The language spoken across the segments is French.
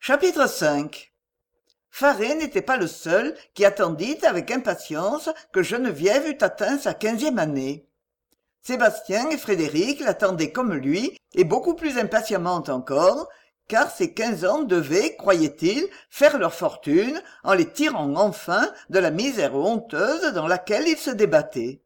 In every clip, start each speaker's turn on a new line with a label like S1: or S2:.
S1: Chapitre 5. Faré n'était pas le seul qui attendit avec impatience que Geneviève eût atteint sa 15e année. Sébastien et Frédéric l'attendaient comme lui, et beaucoup plus impatiemment encore, car ces 15 ans devaient, croyaient-ils, faire leur fortune en les tirant enfin de la misère honteuse dans laquelle ils se débattaient.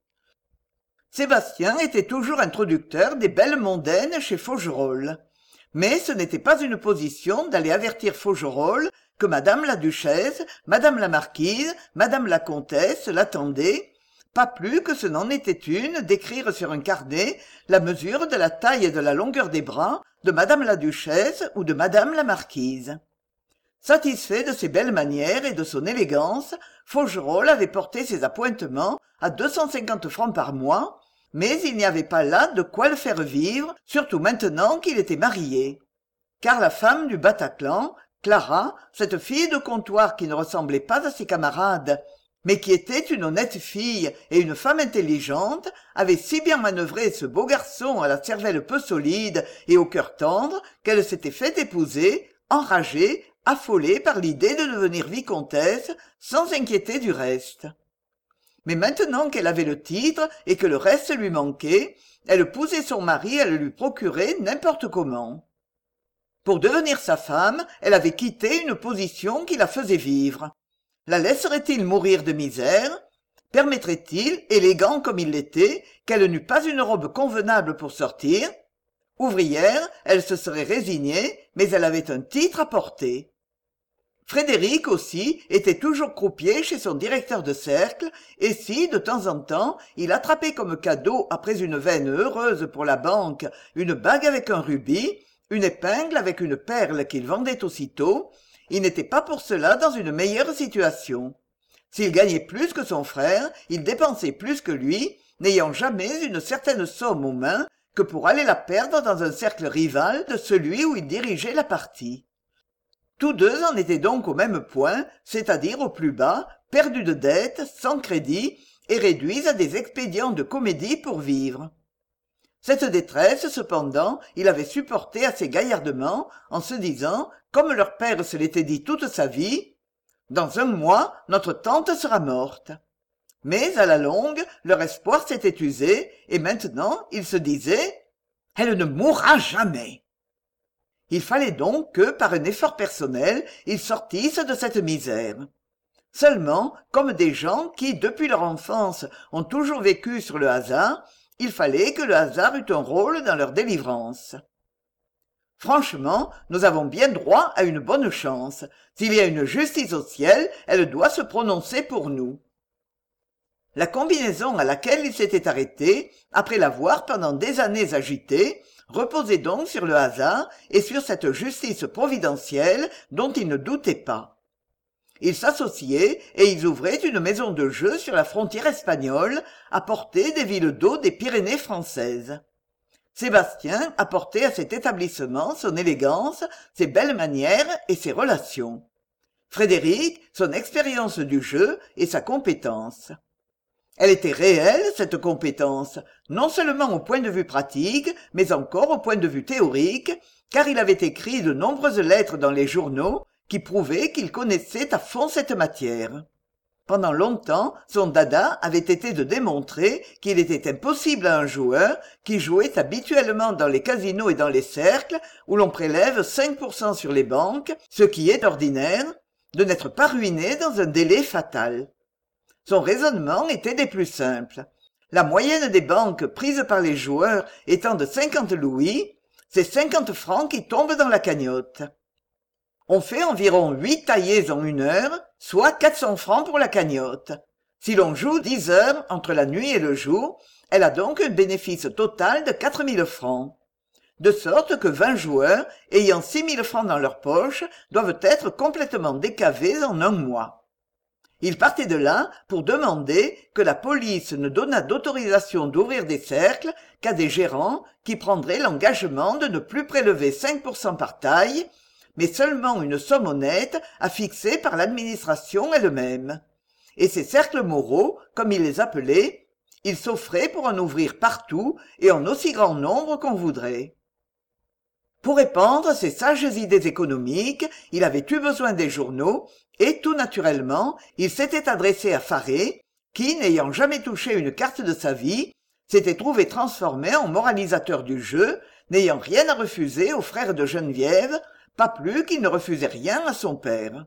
S1: Sébastien était toujours introducteur des belles mondaines chez Faugerolles. Mais ce n'était pas une position d'aller avertir Faugerolles que madame la duchesse, madame la marquise, madame la comtesse l'attendaient, pas plus que ce n'en était une d'écrire sur un carnet la mesure de la taille et de la longueur des bras de madame la duchesse ou de madame la marquise. Satisfait de ses belles manières et de son élégance, Faugerolles avait porté ses appointements à 250 francs par mois, mais il n'y avait pas là de quoi le faire vivre, surtout maintenant qu'il était marié. Car la femme du Bataclan, Clara, cette fille de comptoir qui ne ressemblait pas à ses camarades, mais qui était une honnête fille et une femme intelligente, avait si bien manœuvré ce beau garçon à la cervelle peu solide et au cœur tendre qu'elle s'était fait épouser, enragée, affolée par l'idée de devenir vicomtesse, sans s'inquiéter du reste. Mais maintenant qu'elle avait le titre et que le reste lui manquait, elle poussait son mari à le lui procurer n'importe comment. Pour devenir sa femme, elle avait quitté une position qui la faisait vivre. La laisserait-il mourir de misère? Permettrait-il, élégant comme il l'était, qu'elle n'eût pas une robe convenable pour sortir? Ouvrière, elle se serait résignée, mais elle avait un titre à porter. Frédéric aussi était toujours croupier chez son directeur de cercle, et si, de temps en temps, il attrapait comme cadeau après une veine heureuse pour la banque une bague avec un rubis, une épingle avec une perle qu'il vendait aussitôt, il n'était pas pour cela dans une meilleure situation. S'il gagnait plus que son frère, il dépensait plus que lui, n'ayant jamais une certaine somme aux mains que pour aller la perdre dans un cercle rival de celui où il dirigeait la partie. Tous deux en étaient donc au même point, c'est-à-dire au plus bas, perdus de dettes, sans crédit, et réduits à des expédients de comédie pour vivre. Cette détresse, cependant, il avait supportée assez gaillardement, en se disant, comme leur père se l'était dit toute sa vie, « Dans un mois, notre tante sera morte. » Mais, à la longue, leur espoir s'était usé, et maintenant, ils se disaient, « Elle ne mourra jamais. » Il fallait donc que, par un effort personnel, ils sortissent de cette misère. Seulement, comme des gens qui, depuis leur enfance, ont toujours vécu sur le hasard, il fallait que le hasard eût un rôle dans leur délivrance. Franchement, nous avons bien droit à une bonne chance. S'il y a une justice au ciel, elle doit se prononcer pour nous. La combinaison à laquelle il s'était arrêté, après l'avoir pendant des années agitée, reposait donc sur le hasard et sur cette justice providentielle dont il ne doutait pas. Ils s'associaient et ils ouvraient une maison de jeu sur la frontière espagnole, à portée des villes d'eau des Pyrénées françaises. Sébastien apportait à cet établissement son élégance, ses belles manières et ses relations. Frédéric, son expérience du jeu et sa compétence. Elle était réelle, cette compétence, non seulement au point de vue pratique, mais encore au point de vue théorique, car il avait écrit de nombreuses lettres dans les journaux qui prouvaient qu'il connaissait à fond cette matière. Pendant longtemps, son dada avait été de démontrer qu'il était impossible à un joueur qui jouait habituellement dans les casinos et dans les cercles, où l'on prélève 5% sur les banques, ce qui est ordinaire, de n'être pas ruiné dans un délai fatal. Son raisonnement était des plus simples. La moyenne des banques prises par les joueurs étant de 50 louis, c'est 50 francs qui tombent dans la cagnotte. On fait environ 8 taillées en 1 heure, soit 400 francs pour la cagnotte. Si l'on joue 10 heures entre la nuit et le jour, elle a donc un bénéfice total de 4000 francs. De sorte que 20 joueurs, ayant 6000 francs dans leur poche, doivent être complètement décavés en 1 mois. Il partait de là pour demander que la police ne donnât d'autorisation d'ouvrir des cercles qu'à des gérants qui prendraient l'engagement de ne plus prélever 5% par taille, mais seulement une somme honnête à fixer par l'administration elle-même. Et ces cercles moraux, comme il les appelait, il s'offrait pour en ouvrir partout et en aussi grand nombre qu'on voudrait. Pour répandre ses sages idées économiques, il avait eu besoin des journaux, et tout naturellement, il s'était adressé à Faré, qui, n'ayant jamais touché une carte de sa vie, s'était trouvé transformé en moralisateur du jeu, n'ayant rien à refuser aux frères de Geneviève, pas plus qu'il ne refusait rien à son père.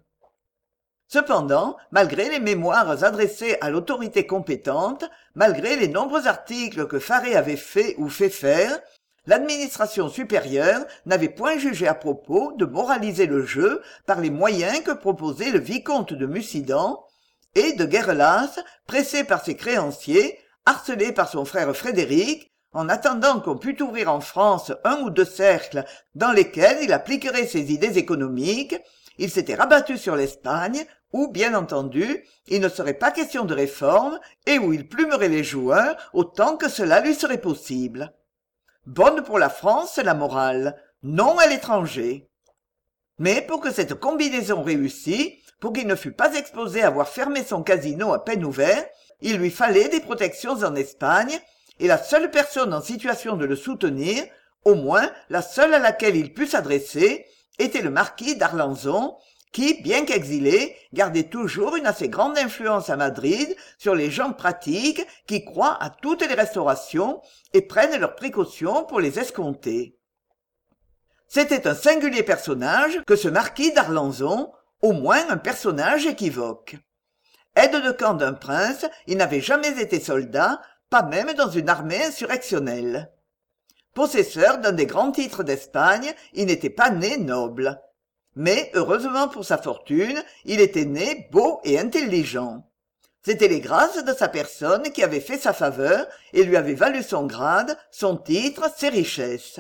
S1: Cependant, malgré les mémoires adressés à l'autorité compétente, malgré les nombreux articles que Faré avait faits ou fait faire, l'administration supérieure n'avait point jugé à propos de moraliser le jeu par les moyens que proposait le vicomte de Mussidan, et de Guerrelas, pressé par ses créanciers, harcelé par son frère Frédéric, en attendant qu'on pût ouvrir en France un ou deux cercles dans lesquels il appliquerait ses idées économiques, il s'était rabattu sur l'Espagne, où, bien entendu, il ne serait pas question de réforme et où il plumerait les joueurs autant que cela lui serait possible. Bonne pour la France, la morale, non à l'étranger. Mais pour que cette combinaison réussît, pour qu'il ne fût pas exposé à voir fermer son casino à peine ouvert, il lui fallait des protections en Espagne, et la seule personne en situation de le soutenir, au moins la seule à laquelle il pût s'adresser, était le marquis d'Arlanzon, qui, bien qu'exilé, gardait toujours une assez grande influence à Madrid sur les gens pratiques qui croient à toutes les restaurations et prennent leurs précautions pour les escompter. C'était un singulier personnage que ce marquis d'Arlanzon, au moins un personnage équivoque. Aide de camp d'un prince, il n'avait jamais été soldat, pas même dans une armée insurrectionnelle. Possesseur d'un des grands titres d'Espagne, il n'était pas né noble. Mais, heureusement pour sa fortune, il était né beau et intelligent. C'étaient les grâces de sa personne qui avaient fait sa faveur et lui avaient valu son grade, son titre, ses richesses.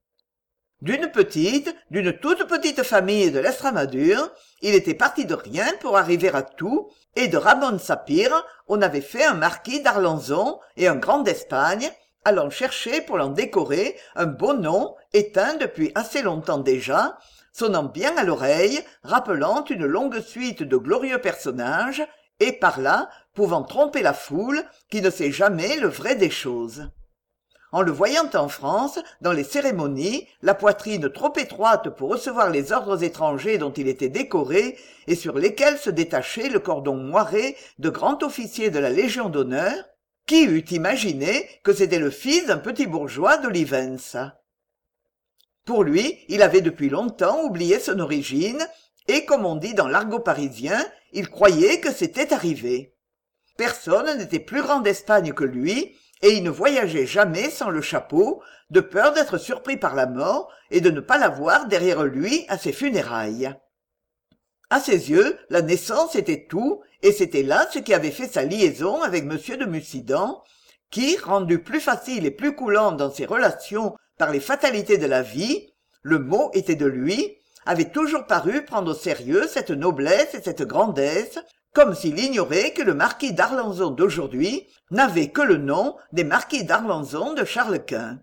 S1: D'une toute petite famille de l'Estrémadure, il était parti de rien pour arriver à tout, et de Ramon Sapir, on avait fait un marquis d'Arlanzon et un grand d'Espagne, allant chercher pour l'en décorer un beau nom, éteint depuis assez longtemps déjà, sonnant bien à l'oreille, rappelant une longue suite de glorieux personnages, et par là pouvant tromper la foule qui ne sait jamais le vrai des choses. En le voyant en France, dans les cérémonies, la poitrine trop étroite pour recevoir les ordres étrangers dont il était décoré et sur lesquels se détachait le cordon moiré de grand officier de la Légion d'honneur, qui eût imaginé que c'était le fils d'un petit bourgeois d'Olivença? Pour lui, il avait depuis longtemps oublié son origine, et comme on dit dans l'argot parisien, il croyait que c'était arrivé. Personne n'était plus grand d'Espagne que lui, et il ne voyageait jamais sans le chapeau, de peur d'être surpris par la mort et de ne pas la voir derrière lui à ses funérailles. À ses yeux, la naissance était tout, et c'était là ce qui avait fait sa liaison avec M. de Mussidan, qui, rendu plus facile et plus coulant dans ses relations par les fatalités de la vie, le mot était de lui, avait toujours paru prendre au sérieux cette noblesse et cette grandesse, comme s'il ignorait que le marquis d'Arlanzon d'aujourd'hui n'avait que le nom des marquis d'Arlanzon de Charles Quint.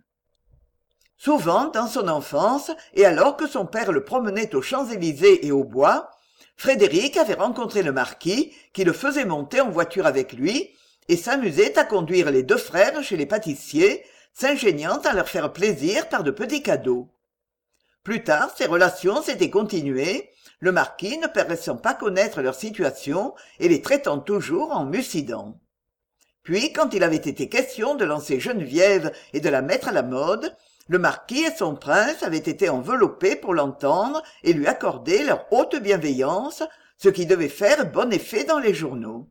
S1: Souvent, dans son enfance, et alors que son père le promenait aux Champs-Élysées et au bois, Frédéric avait rencontré le marquis, qui le faisait monter en voiture avec lui, et s'amusait à conduire les deux frères chez les pâtissiers, s'ingéniant à leur faire plaisir par de petits cadeaux. Plus tard, ces relations s'étaient continuées, le marquis ne paraissant pas connaître leur situation et les traitant toujours en Mussidan. Puis, quand il avait été question de lancer Geneviève et de la mettre à la mode, le marquis et son prince avaient été enveloppés pour l'entendre et lui accorder leur haute bienveillance, ce qui devait faire bon effet dans les journaux.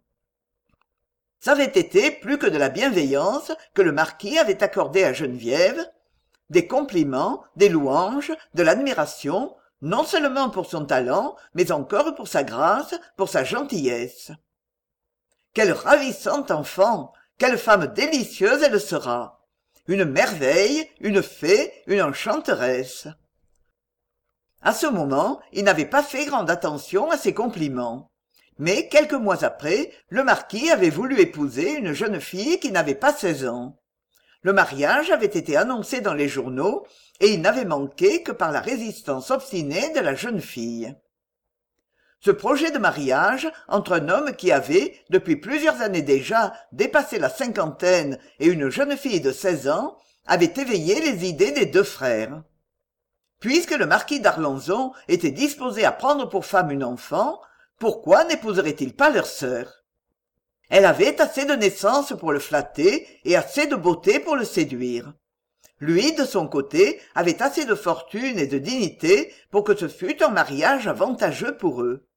S1: Ça avait été plus que de la bienveillance que le marquis avait accordé à Geneviève, des compliments, des louanges, de l'admiration, non seulement pour son talent, mais encore pour sa grâce, pour sa gentillesse. Quelle ravissante enfant, quelle femme délicieuse elle sera! Une merveille, une fée, une enchanteresse. À ce moment, il n'avait pas fait grande attention à ces compliments. Mais quelques mois après, le marquis avait voulu épouser une jeune fille qui n'avait pas 16 ans. Le mariage avait été annoncé dans les journaux, et il n'avait manqué que par la résistance obstinée de la jeune fille. Ce projet de mariage entre un homme qui avait, depuis plusieurs années déjà, dépassé la cinquantaine et une jeune fille de 16 ans, avait éveillé les idées des deux frères. puisque le marquis d'Arlanzon était disposé à prendre pour femme une enfant, pourquoi n'épouserait-il pas leur sœur? Elle avait assez de naissance pour le flatter et assez de beauté pour le séduire. Lui, de son côté, avait assez de fortune et de dignité pour que ce fût un mariage avantageux pour eux.